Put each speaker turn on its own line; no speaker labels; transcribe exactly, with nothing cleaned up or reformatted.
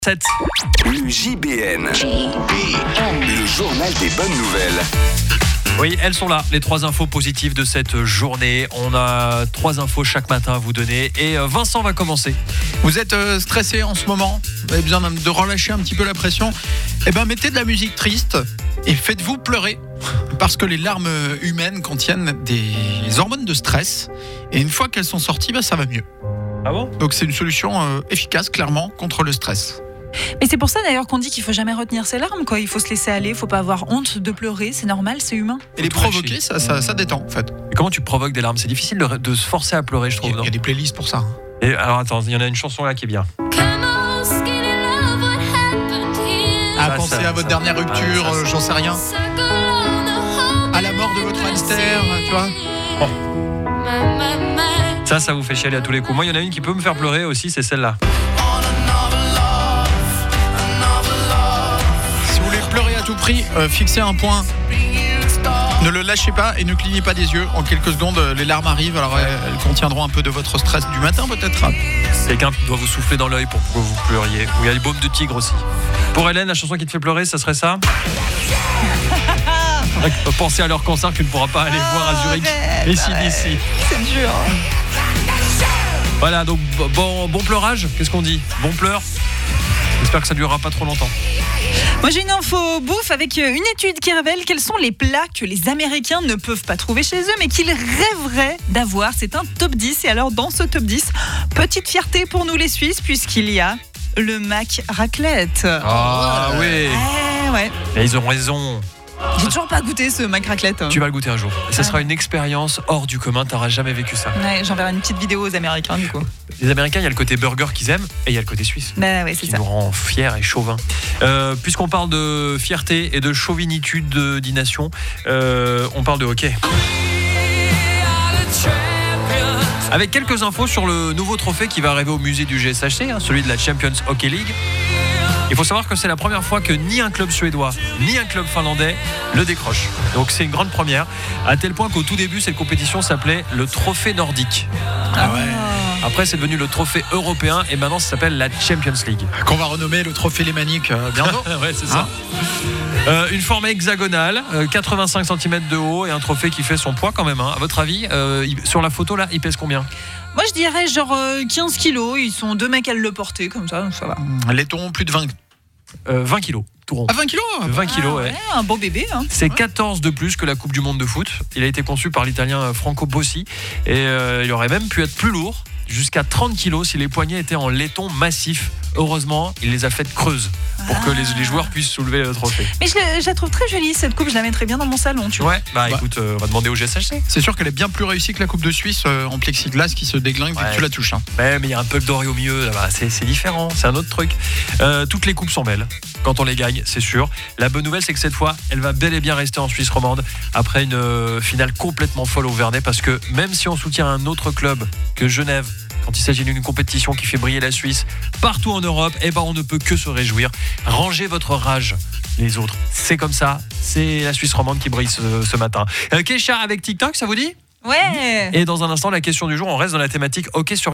sept.
Le J B N. J B N. Le journal des bonnes nouvelles.
Oui, elles sont là, les trois infos positives de cette journée. On a trois infos chaque matin à vous donner et Vincent va commencer.
Vous êtes euh, stressé en ce moment, vous avez besoin de relâcher un petit peu la pression. Eh ben, mettez de la musique triste et faites-vous pleurer. Parce que les larmes humaines contiennent des hormones de stress et une fois qu'elles sont sorties, bah, ça va mieux.
Ah bon ?
Donc c'est une solution euh, efficace, clairement, contre le stress.
Mais c'est pour ça d'ailleurs qu'on dit qu'il faut jamais retenir ses larmes, quoi. Il faut se laisser aller, il faut pas avoir honte de pleurer, c'est normal, c'est humain.
Et les provoquer, ça, ça, ça détend en fait.
Et comment tu provoques des larmes ? C'est difficile de, de se forcer à pleurer, je trouve.
Il y, a, il y a des playlists pour ça. Hein.
Et alors attends, il y en a une chanson là qui est bien.
À
Ça,
penser
ça,
à votre
ça,
dernière rupture,
ça, ça.
euh, j'en sais rien. À la mort de votre hamster, tu vois.
Ça, ça vous fait chialer à tous les coups. Moi, il y en a une qui peut me faire pleurer aussi, c'est celle-là.
Si vous voulez pleurer à tout prix, euh, fixez un point. Ne le lâchez pas et ne clignez pas des yeux. En quelques secondes, les larmes arrivent. Alors elles, elles contiendront un peu de votre stress du matin peut-être.
Quelqu'un doit vous souffler dans l'œil pour que vous pleuriez. Ou il y a les baumes de tigre aussi. Pour Hélène, la chanson qui te fait pleurer, ça serait ça ? Pensez à leur concert que tu ne pourras pas aller voir à Zurich. Ici, d'ici.
C'est dur.
Voilà, donc bon, bon pleurage. Qu'est-ce qu'on dit ? Bon pleur. J'espère que ça ne durera pas trop longtemps.
Moi j'ai une info bouffe avec une étude qui révèle quels sont les plats que les Américains ne peuvent pas trouver chez eux mais qu'ils rêveraient d'avoir. C'est un top dix et alors dans ce top dix, petite fierté pour nous les Suisses puisqu'il y a le Mac raclette.
Ah oui.
Eh ouais.
Et ils ont raison.
J'ai toujours pas goûté ce Mac raclette.
Tu vas le goûter un jour. Et ça
Ouais.
sera une expérience hors du commun. T'auras jamais vécu ça.
Ouais, j'enverrai une petite vidéo aux Américains du coup.
Les Américains, il y a le côté burger qu'ils aiment et il y a le côté suisse.
Bah ouais, c'est
Qui
ça.
nous rend fiers et chauvins. Euh, puisqu'on parle de fierté et de chauvinitude de, des nations, euh, on parle de hockey. Avec quelques infos sur le nouveau trophée qui va arriver au musée du G S H C, hein, celui de la Champions Hockey League. Il faut savoir que c'est la première fois que ni un club suédois, ni un club finlandais le décroche. Donc c'est une grande première, à tel point qu'au tout début, cette compétition s'appelait le trophée nordique.
Ah ouais.
Après, c'est devenu le trophée européen et maintenant, ça s'appelle la Champions League.
Qu'on va renommer le trophée lémanique euh, bientôt.
Ouais, c'est ça. Euh, une forme hexagonale, euh, quatre-vingt-cinq centimètres de haut et un trophée qui fait son poids quand même. Hein. À votre avis, euh, il, sur la photo là, il pèse combien ?
Moi je dirais genre euh, quinze kilos, ils sont deux mecs à le porter comme ça, donc ça va.
Laiton, plus de vingt.
euh, vingt kilos, tout rond.
Ah, vingt kilos
vingt kilos,
Ah
ouais.
ouais, un beau bébé hein.
C'est quatorze de plus que la Coupe du Monde de foot. Il a été conçu par l'Italien Franco Bossi et euh, il aurait même pu être plus lourd, jusqu'à trente kilos si les poignets étaient en laiton massif. Heureusement, il les a faites creuses pour que les, les joueurs puissent soulever le trophée.
Mais je la, je la trouve très jolie cette coupe, je la mettrais bien dans mon salon, tu vois.
Ouais, bah écoute, euh, on va demander au G S H C.
C'est sûr qu'elle est bien plus réussie que la Coupe de Suisse euh, en plexiglas qui se déglingue dès
Ouais.
que tu la touches. Hein.
Ouais, mais il y a un peu doré au milieu, là-bas. C'est, c'est différent, c'est un autre truc. Euh, toutes les coupes sont belles quand on les gagne, c'est sûr. La bonne nouvelle, c'est que cette fois, elle va bel et bien rester en Suisse romande après une euh, finale complètement folle au Vernet, parce que même si on soutient un autre club que Genève, quand il s'agit d'une compétition qui fait briller la Suisse partout en Europe, eh ben on ne peut que se réjouir. Rangez votre rage, les autres. C'est comme ça, c'est la Suisse romande qui brille ce, ce matin. Euh, Kesha avec TikTok, ça vous dit ?
Ouais.
Et dans un instant, la question du jour, on reste dans la thématique hockey sur